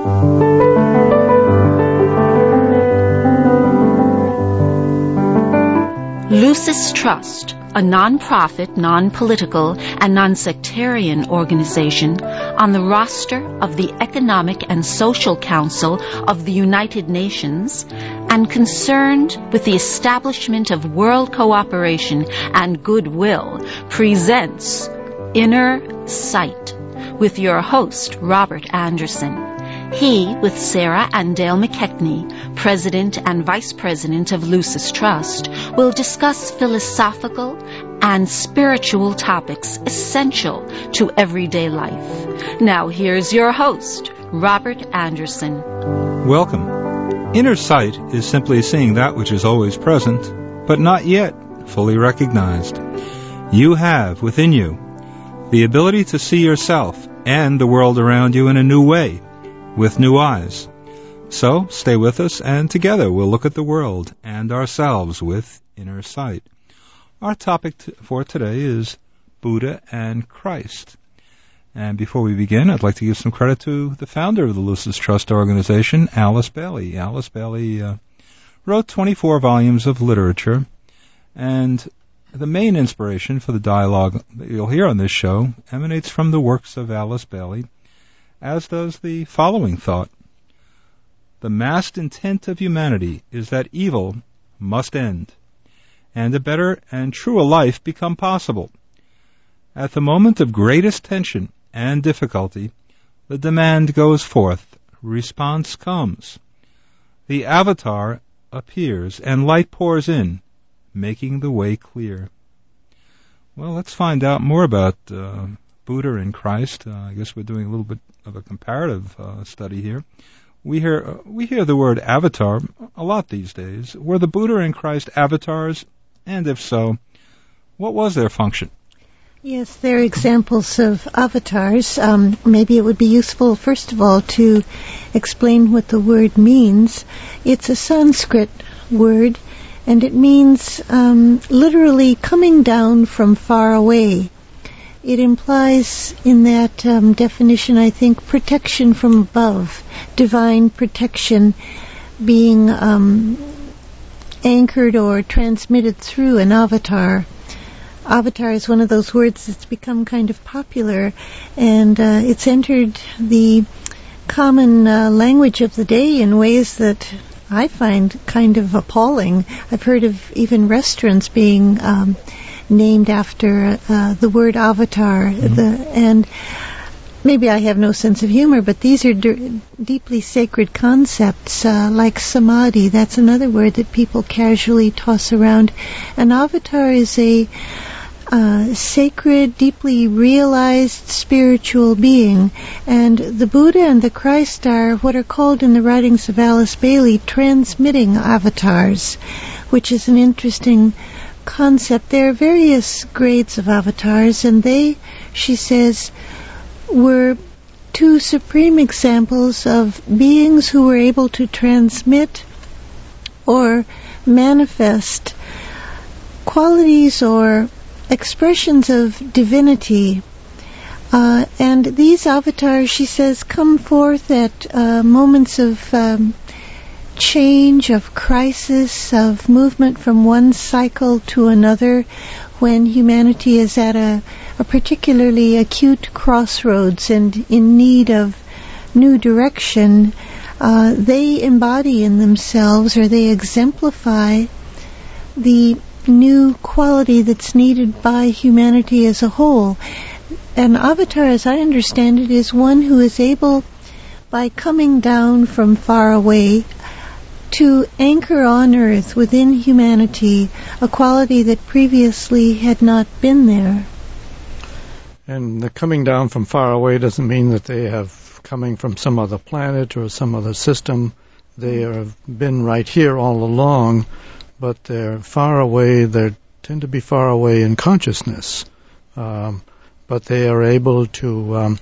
Lucis Trust, a non-profit, non-political, and non-sectarian organization on the roster of the Economic and Social Council of the United Nations and concerned with the establishment of world cooperation and goodwill, presents Inner Sight with your host, Robert Anderson. He, with Sarah and Dale McKechnie, President and Vice President of Lucis Trust, will discuss philosophical and spiritual topics essential to everyday life. Now here's your host, Robert Anderson. Welcome. Inner sight is simply seeing that which is always present, but not yet fully recognized. You have within you the ability to see yourself and the world around you in a new way, with new eyes. So, stay with us, and together we'll look at the world and ourselves with inner sight. Our topic for today is Buddha and Christ. And before we begin, I'd like to give some credit to the founder of the Lucis Trust organization, Alice Bailey. Alice Bailey wrote 24 volumes of literature, and the main inspiration for the dialogue that you'll hear on this show emanates from the works of Alice Bailey, as does the following thought. The massed intent of humanity is that evil must end, and a better and truer life become possible. At the moment of greatest tension and difficulty, the demand goes forth, response comes. The avatar appears, and light pours in, making the way clear. Well, let's find out more about Buddha and Christ. I guess we're doing a little bit of a comparative study here. We hear the word avatar a lot these days. Were the Buddha and Christ avatars? And if so, what was their function? Yes, they're examples of avatars. Maybe it would be useful, first of all, to explain what the word means. It's a Sanskrit word, and it means literally coming down from far away. It implies in that definition, I think, protection from above, divine protection being anchored or transmitted through an avatar. Avatar is one of those words that's become kind of popular, and it's entered the common language of the day in ways that I find kind of appalling. I've heard of even restaurants being named after the word avatar, and maybe I have no sense of humor, but these are deeply sacred concepts, like samadhi. That's another word that people casually toss around. An avatar is a sacred, deeply realized spiritual being, and the Buddha and the Christ are what are called in the writings of Alice Bailey transmitting avatars, which is an interesting concept. There are various grades of avatars, and they, she says, were two supreme examples of beings who were able to transmit or manifest qualities or expressions of divinity. And these avatars, she says, come forth at moments of change, of crisis, of movement from one cycle to another, when humanity is at a particularly acute crossroads and in need of new direction. They embody in themselves, or they exemplify, the new quality that's needed by humanity as a whole. An avatar, as I understand it, is one who is able, by coming down from far away, to anchor on earth within humanity a quality that previously had not been there. And the coming down from far away doesn't mean that they have coming from some other planet or some other system. They have been right here all along, but they're far away. They tend to be far away in consciousness, but they are able to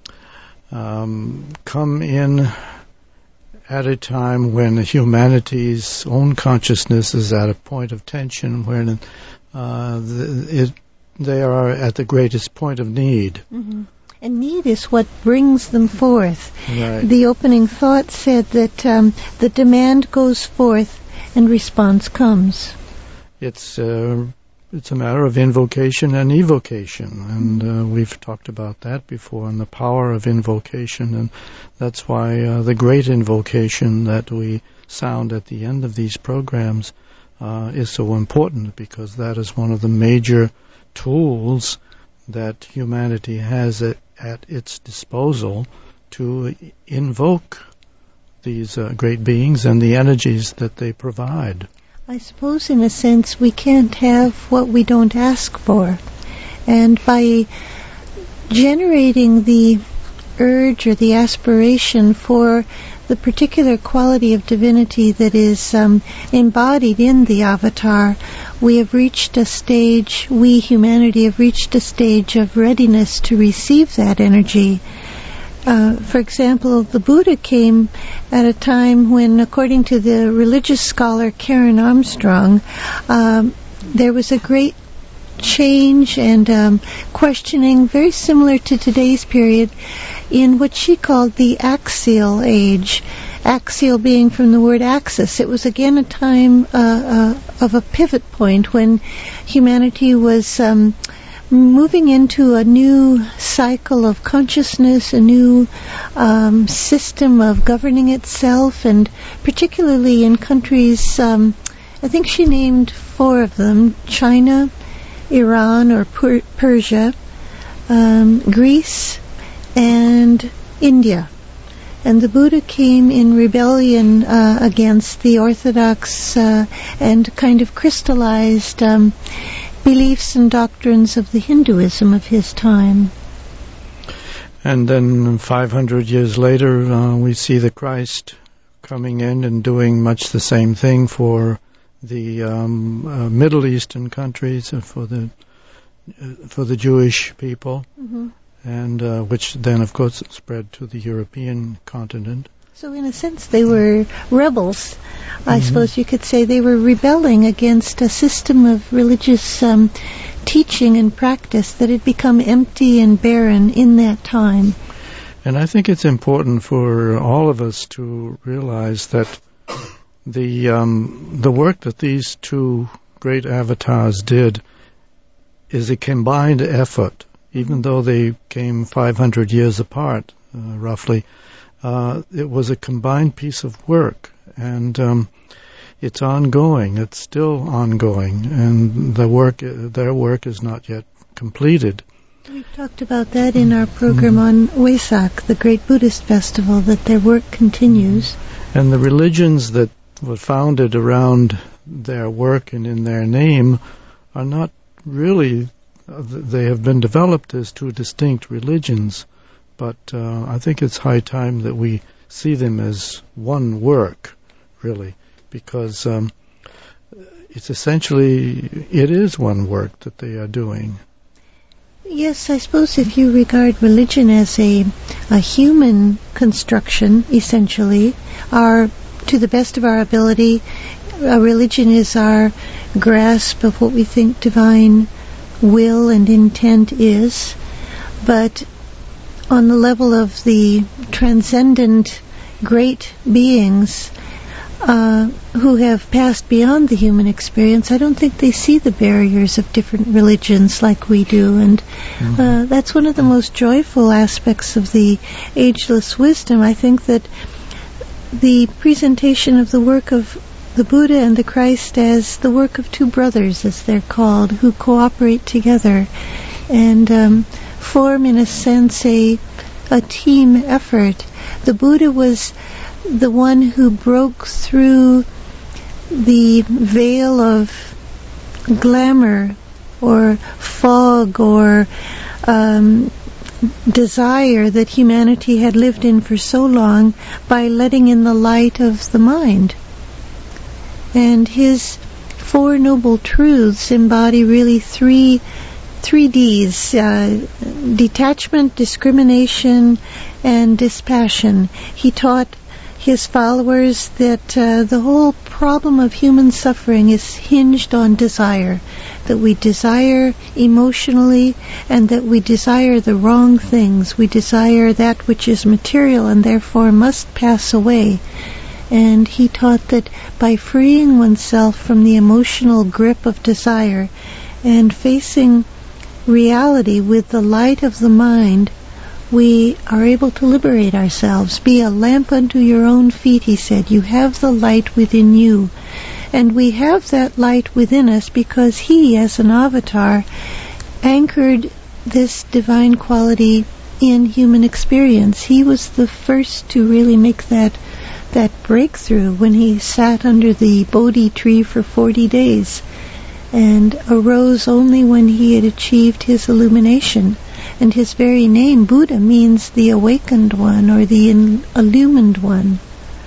come in at a time when humanity's own consciousness is at a point of tension, when they are at the greatest point of need. Mm-hmm. And need is what brings them forth. Right. The opening thought said that the demand goes forth and response comes. It's a matter of invocation and evocation, and we've talked about that before, and the power of invocation, and that's why the great invocation that we sound at the end of these programs is so important, because that is one of the major tools that humanity has at its disposal to invoke these great beings and the energies that they provide. I suppose in a sense we can't have what we don't ask for. And by generating the urge or the aspiration for the particular quality of divinity that is embodied in the avatar, we have reached a stage, we humanity have reached a stage of readiness to receive that energy. For example, the Buddha came at a time when, according to the religious scholar Karen Armstrong, there was a great change and questioning very similar to today's period in what she called the axial age. Axial being from the word axis. It was again a time of a pivot point when humanity was moving into a new cycle of consciousness, a new system of governing itself, and particularly in countries, I think she named 4 of them: China, Iran or Persia, Greece, and India. And the Buddha came in rebellion against the orthodox and kind of crystallized beliefs and doctrines of the Hinduism of his time. And then 500 years later, we see the Christ coming in and doing much the same thing for the Middle Eastern countries, for the Jewish people, and which then, of course, spread to the European continent. So in a sense, they were rebels. I suppose you could say they were rebelling against a system of religious teaching and practice that had become empty and barren in that time. And I think it's important for all of us to realize that the work that these 2 great avatars did is a combined effort, even though they came 500 years apart, roughly. It was a combined piece of work, and it's ongoing. It's still ongoing, and their work is not yet completed. We've talked about that in our program on Wesak, the great Buddhist festival, that their work continues. And the religions that were founded around their work and in their name are not really, they have been developed as 2 distinct religions, but I think it's high time that we see them as one work, really, because it's essentially, it is one work that they are doing. Yes, I suppose if you regard religion as a human construction, essentially, to the best of our ability, a religion is our grasp of what we think divine will and intent is. But on the level of the transcendent great beings who have passed beyond the human experience, I don't think they see the barriers of different religions like we do. And that's one of the most joyful aspects of the ageless wisdom. I think that the presentation of the work of the Buddha and the Christ as the work of 2 brothers, as they're called, who cooperate together and form, in a sense, a team effort. The Buddha was the one who broke through the veil of glamour or fog or desire that humanity had lived in for so long by letting in the light of the mind. And his 4 noble truths embody really three Ds, detachment, discrimination, and dispassion. He taught his followers that the whole problem of human suffering is hinged on desire, that we desire emotionally and that we desire the wrong things. We desire that which is material and therefore must pass away. And he taught that by freeing oneself from the emotional grip of desire and facing reality with the light of the mind, we are able to liberate ourselves. Be a lamp unto your own feet, he said. You have the light within you. And we have that light within us because he, as an avatar, anchored this divine quality in human experience. He was the first to really make that breakthrough when he sat under the Bodhi tree for 40 days and arose only when he had achieved his illumination. And his very name, Buddha, means the awakened one or the illumined one.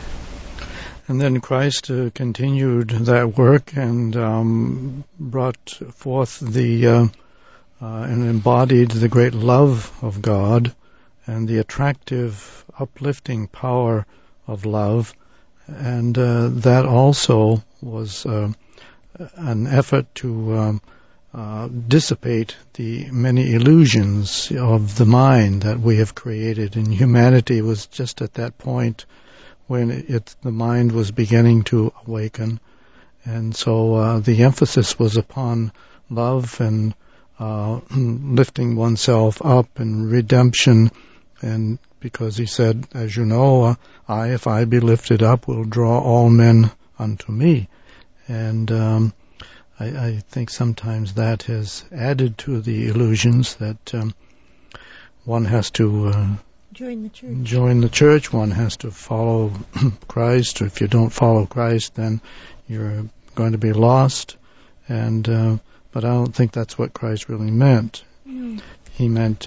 And then Christ continued that work and brought forth and embodied the great love of God and the attractive, uplifting power of love. And that also was an effort to dissipate the many illusions of the mind that we have created. And humanity was just at that point when the mind was beginning to awaken. And so the emphasis was upon love and lifting oneself up and redemption. And because he said, as you know, if I be lifted up, will draw all men unto me. And I think sometimes that has added to the illusions that one has to join the church. One has to follow Christ, or if you don't follow Christ, then you're going to be lost. And but I don't think that's what Christ really meant. No. He meant,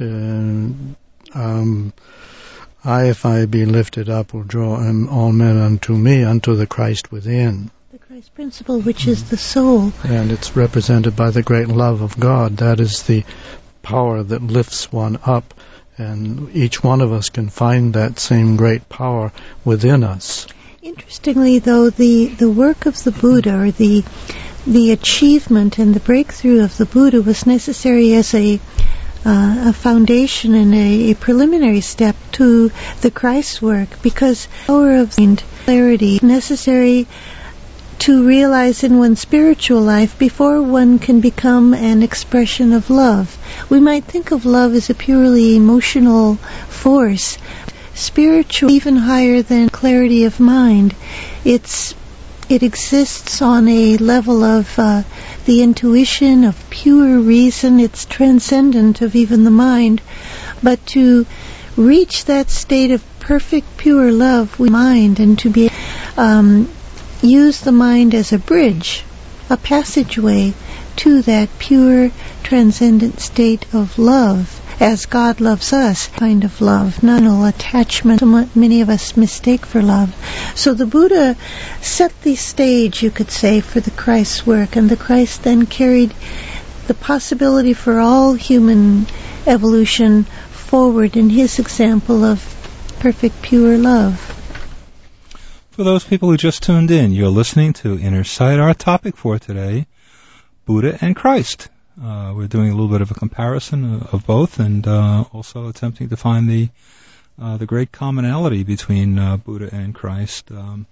if I be lifted up, will draw all men unto me, unto the Christ within. The Christ principle, which is the soul. And it's represented by the great love of God. That is the power that lifts one up. And each one of us can find that same great power within us. Interestingly, though, the work of the Buddha, or the achievement and the breakthrough of the Buddha, was necessary as a foundation and a preliminary step to the Christ work, because the power of mind, clarity, necessary to realize in one's spiritual life before one can become an expression of love. We might think of love as a purely emotional force. Spiritual, even higher than clarity of mind. It exists on a level of the intuition, of pure reason. It's transcendent of even the mind. But to reach that state of perfect pure love with mind, and to be use the mind as a bridge, a passageway to that pure transcendent state of love, as God loves us, kind of love, not attachment, what many of us mistake for love. So the Buddha set the stage, you could say, for the Christ's work, and the Christ then carried the possibility for all human evolution forward in his example of perfect pure love. For those people who just tuned in, you're listening to Inner Sight. Our topic for today, Buddha and Christ. We're doing a little bit of a comparison of both, and also attempting to find the great commonality between Buddha and Christ.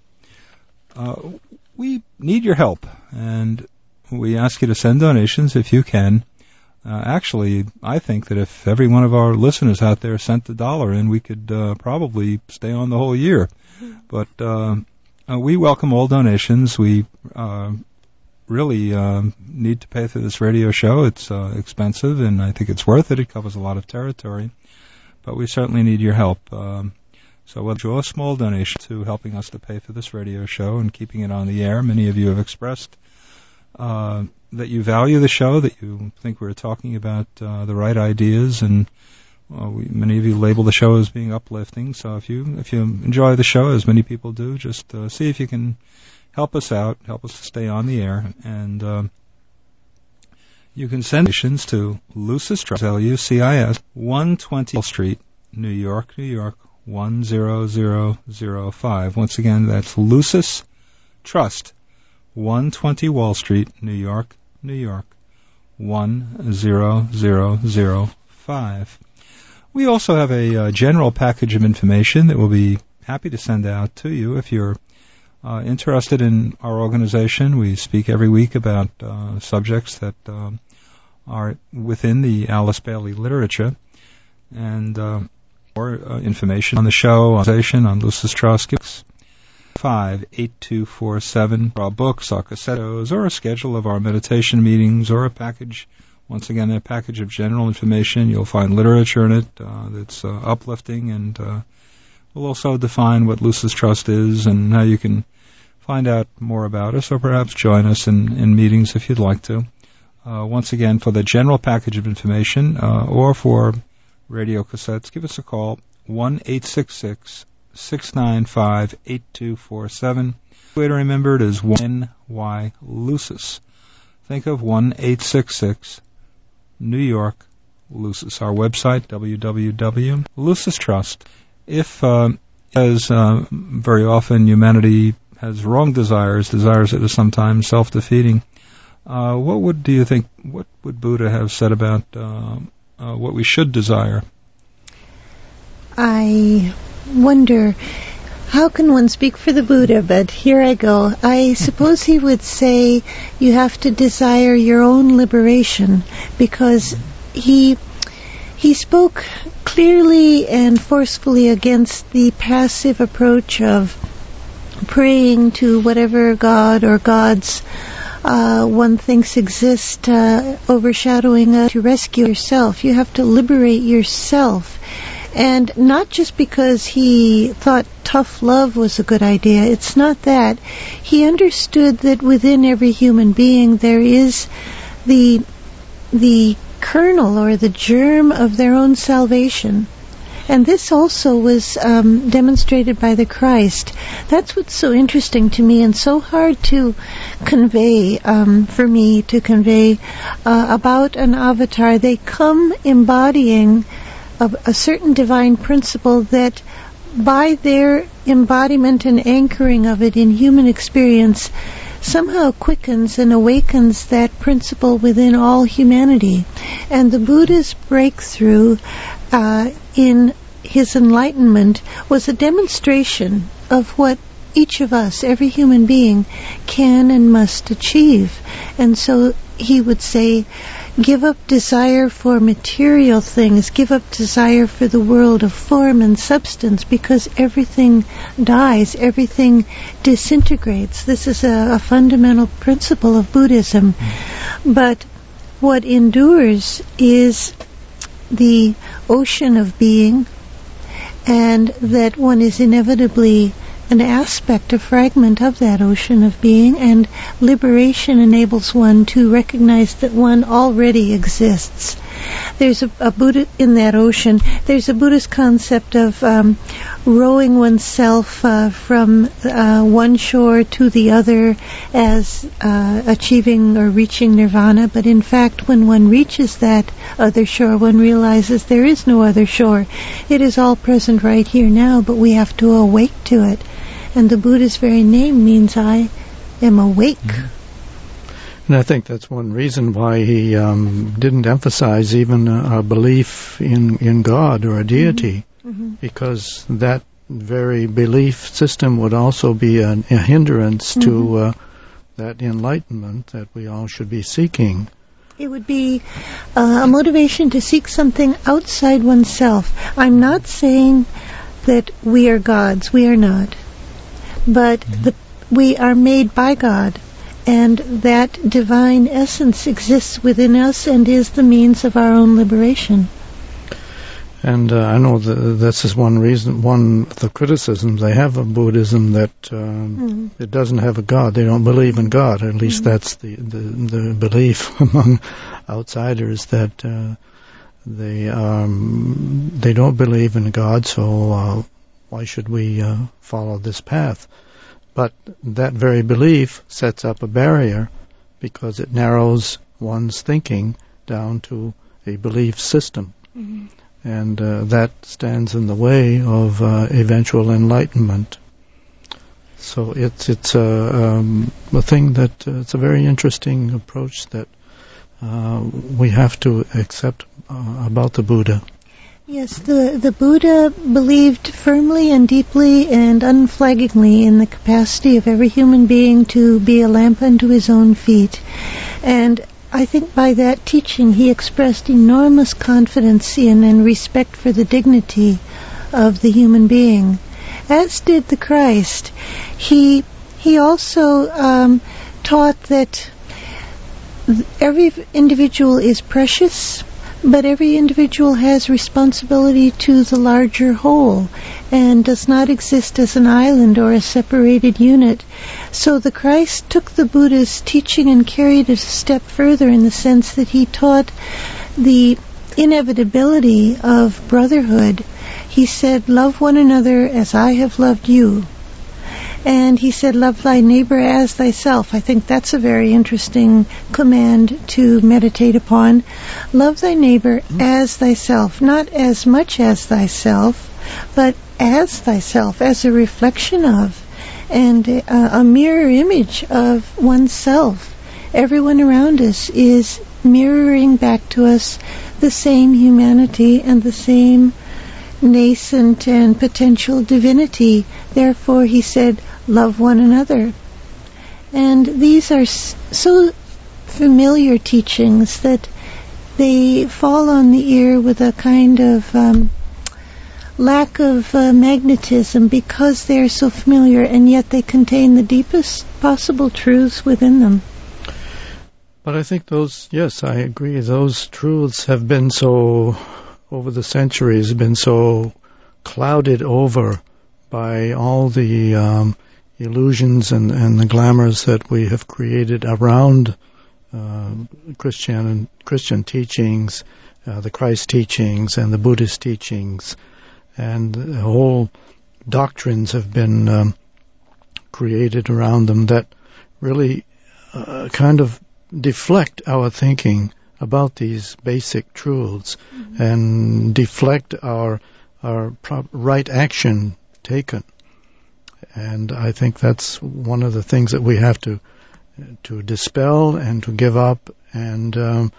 We need your help, and we ask you to send donations if you can. Actually, I think that if every one of our listeners out there sent $1 in, we could probably stay on the whole year. But we welcome all donations. We really need to pay for this radio show. It's expensive, and I think it's worth it. It covers a lot of territory. But we certainly need your help. So we'll draw a small donation to helping us to pay for this radio show and keeping it on the air. Many of you have expressed that you value the show, that you think we're talking about the right ideas, and many of you label the show as being uplifting. So if you enjoy the show, as many people do, just see if you can help us out, help us to stay on the air. And you can send donations to Lucis Trust, Lucis, 120 Street, New York, New York, 10005. Once again, that's Lucis Trust, 120 Wall Street, New York, New York, 10005. We also have a general package of information that we'll be happy to send out to you if you're interested in our organization. We speak every week about subjects that are within the Alice Bailey literature, and more information on the show, on Lucis Trust, 58247, our books, our cassettos, or a schedule of our meditation meetings, or a package. Once again, a package of general information. You'll find literature in it that's uplifting, and we'll also define what Lucis Trust is and how you can find out more about us, or perhaps join us in meetings if you'd like to. Once again, for the general package of information or for radio cassettes, give us a call, 1-866-695-8247. The way to remember it is NY Lucis. Think of 1-866 New York Lucis. Our website, www.lucistrust. If, as very often humanity has wrong desires that are sometimes self-defeating, what would Buddha have said about what we should desire? I wonder, how can one speak for the Buddha, but here I go. I suppose he would say you have to desire your own liberation, because he spoke clearly and forcefully against the passive approach of praying to whatever god or gods one thinks exist overshadowing us to rescue yourself. You have to liberate yourself. And not just because he thought tough love was a good idea. It's not that. He understood that within every human being there is the kernel or the germ of their own salvation. And this also was demonstrated by the Christ. That's what's so interesting to me and so hard to convey, for me to convey about an avatar. They come embodying a certain divine principle that by their embodiment and anchoring of it in human experience somehow quickens and awakens that principle within all humanity. And the Buddha's breakthrough in his enlightenment was a demonstration of what each of us, every human being, can and must achieve. And so he would say, give up desire for material things, give up desire for the world of form and substance, because everything dies, everything disintegrates. This is a fundamental principle of Buddhism. But what endures is the ocean of being, and that one is inevitably an aspect, a fragment of that ocean of being, and liberation enables one to recognize that one already exists. There's a Buddha in that ocean. There's a Buddhist concept of rowing oneself from one shore to the other as achieving or reaching nirvana. But in fact, when one reaches that other shore, one realizes there is no other shore. It is all present right here now, but we have to awake to it. And the Buddha's very name means I am awake. Mm-hmm. And I think that's one reason why he didn't emphasize even a belief in God or a deity, mm-hmm. because that very belief system would also be a hindrance mm-hmm. to that enlightenment that we all should be seeking. It would be a motivation to seek something outside oneself. I'm not saying that we are gods. We are not. But mm-hmm. We are made by God, and that divine essence exists within us and is the means of our own liberation. And I know this is one of the criticisms they have of Buddhism, that it doesn't have a God. They don't believe in God. At least mm-hmm. that's the belief among outsiders, that they don't believe in God, so why should we follow this path? But that very belief sets up a barrier, because it narrows one's thinking down to a belief system. Mm-hmm. and that stands in the way of eventual enlightenment. So it's a thing that it's a very interesting approach that we have to accept about the Buddha. Yes, the Buddha believed firmly and deeply and unflaggingly in the capacity of every human being to be a lamp unto his own feet. And I think by that teaching he expressed enormous confidence in and respect for the dignity of the human being, as did the Christ. He also taught that every individual is precious, but every individual has responsibility to the larger whole and does not exist as an island or a separated unit. So the Christ took the Buddha's teaching and carried it a step further in the sense that he taught the inevitability of brotherhood. He said, "Love one another as I have loved you." And he said, "Love thy neighbor as thyself." I think that's a very interesting command to meditate upon. Love thy neighbor as thyself, not as much as thyself, but as thyself, as a reflection of, and a mirror image of oneself. Everyone around us is mirroring back to us the same humanity and the same nascent and potential divinity. Therefore, he said, love one another. And these are so familiar teachings that they fall on the ear with a kind of lack of magnetism because they are so familiar, and yet they contain the deepest possible truths within them. But I think those, yes, I agree, those truths have been so, over the centuries, been so clouded over by all the illusions and the glamours that we have created around Christian teachings, the Christ teachings and the Buddhist teachings, and the whole doctrines have been created around them that really kind of deflect our thinking about these basic truths, and deflect our right action taken. And I think that's one of the things that we have to dispel and to give up and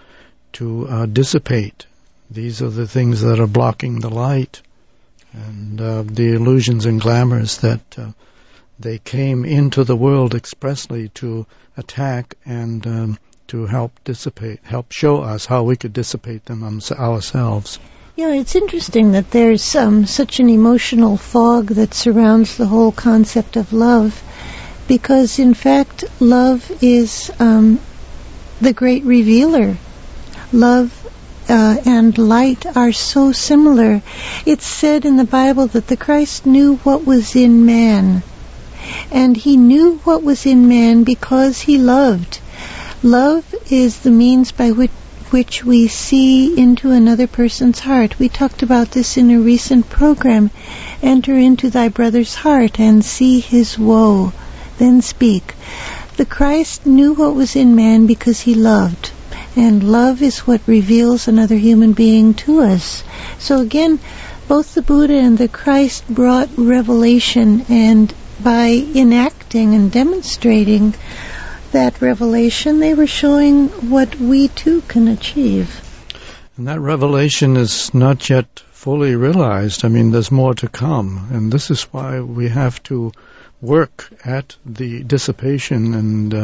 to dissipate. These are the things that are blocking the light, and the illusions and glamours that they came into the world expressly to attack and to help dissipate, help show us how we could dissipate them ourselves. Yeah, it's interesting that there's such an emotional fog that surrounds the whole concept of love, because in fact love is the great revealer. Love and light are so similar. It's said in the Bible that the Christ knew what was in man, and he knew what was in man because he loved. Love is the means by which we see into another person's heart. We talked about this in a recent program. Enter into thy brother's heart and see his woe, then speak. The Christ knew what was in man because he loved, and love is what reveals another human being to us. So again, both the Buddha and the Christ brought revelation, and by enacting and demonstrating that revelation, they were showing what we too can achieve. And that revelation is not yet fully realized. I mean, there's more to come, and this is why we have to work at the dissipation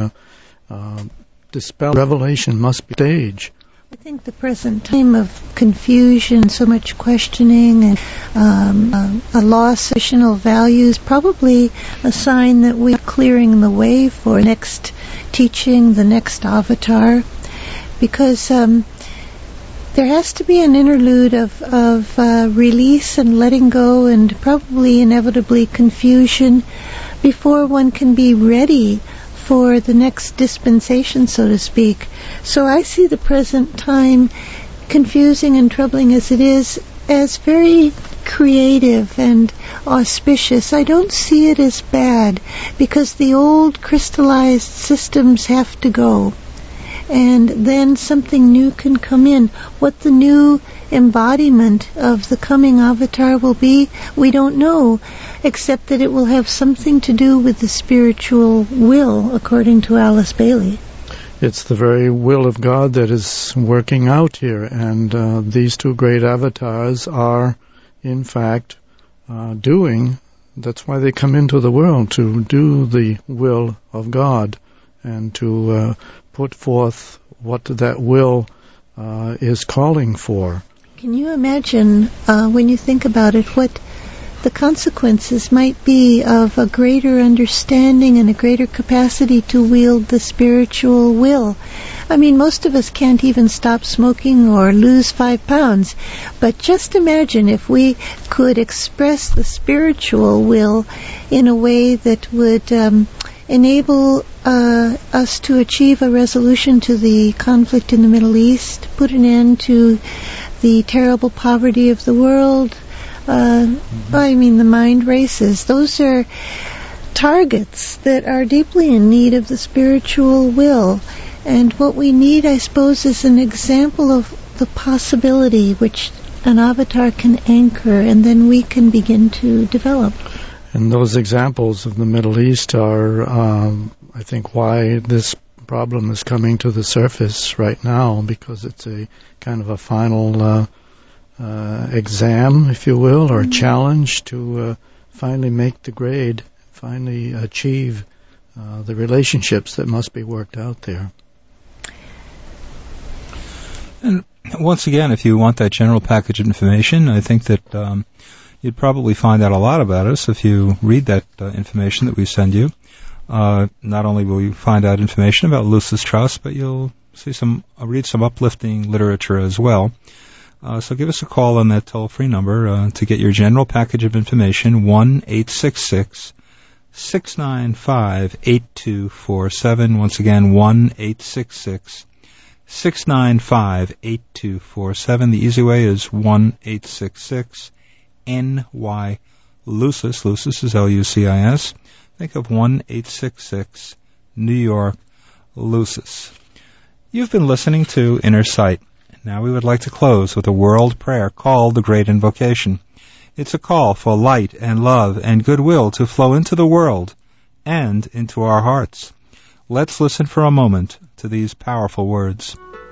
and dispel. Revelation must be stage. I think the present time of confusion, so much questioning, and a loss of traditional values, probably a sign that we are clearing the way for next teaching, the next avatar, because there has to be an interlude of release and letting go, and probably inevitably confusion, before one can be ready for the next dispensation, so to speak. So I see the present time, confusing and troubling as it is, as very creative and auspicious. I don't see it as bad, because the old crystallized systems have to go. and then something new can come in. What the new embodiment of the coming avatar will be, we don't know, except that it will have something to do with the spiritual will, according to Alice Bailey. It's the very will of God that is working out here, and these two great avatars are, in fact, doing. That's why they come into the world, to do the will of God and to put forth what that will is calling for. Can you imagine, when you think about it, what the consequences might be of a greater understanding and a greater capacity to wield the spiritual will? I mean, most of us can't even stop smoking or lose 5 pounds, but just imagine if we could express the spiritual will in a way that would enable us to achieve a resolution to the conflict in the Middle East, put an end to the terrible poverty of the world. I mean, the mind races. Those are targets that are deeply in need of the spiritual will. And what we need, I suppose, is an example of the possibility which an avatar can anchor, and then we can begin to develop. And those examples of the Middle East are, I think, why this problem is coming to the surface right now, because it's a kind of a final exam, if you will, or challenge to finally make the grade, finally achieve the relationships that must be worked out there. And once again, if you want that general package of information, I think that you'd probably find out a lot about us if you read that information that we send you. Not only will you find out information about Lucis Trust, but you'll see read some uplifting literature as well. So give us a call on that toll-free number to get your general package of information, 1-866-695-8247. Once again, 1-866-695-8247. The easy way is 1-866-NY-LUCIS. Lucis is L-U-C-I-S. Think of 1-866-New York Lucis. You've been listening to Inner Sight. Now we would like to close with a world prayer called the Great Invocation. It's a call for light and love and goodwill to flow into the world and into our hearts. Let's listen for a moment to these powerful words.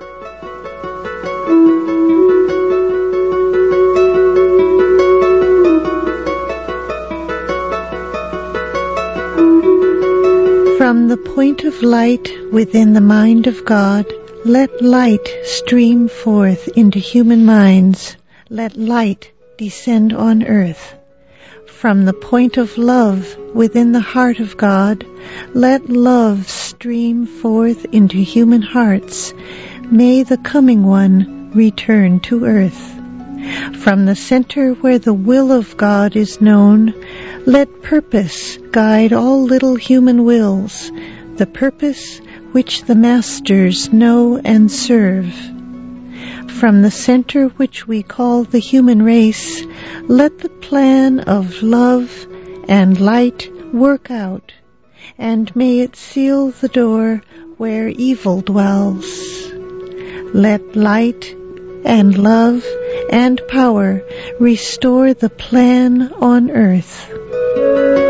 From the point of light within the mind of God, let light stream forth into human minds. Let light descend on earth. From the point of love within the heart of God, let love stream forth into human hearts. May the coming one return to earth. From the center where the will of God is known, let purpose guide all little human wills, the purpose which the masters know and serve. From the center which we call the human race, let the plan of love and light work out, and may it seal the door where evil dwells. Let light and love and power restore the plan on earth.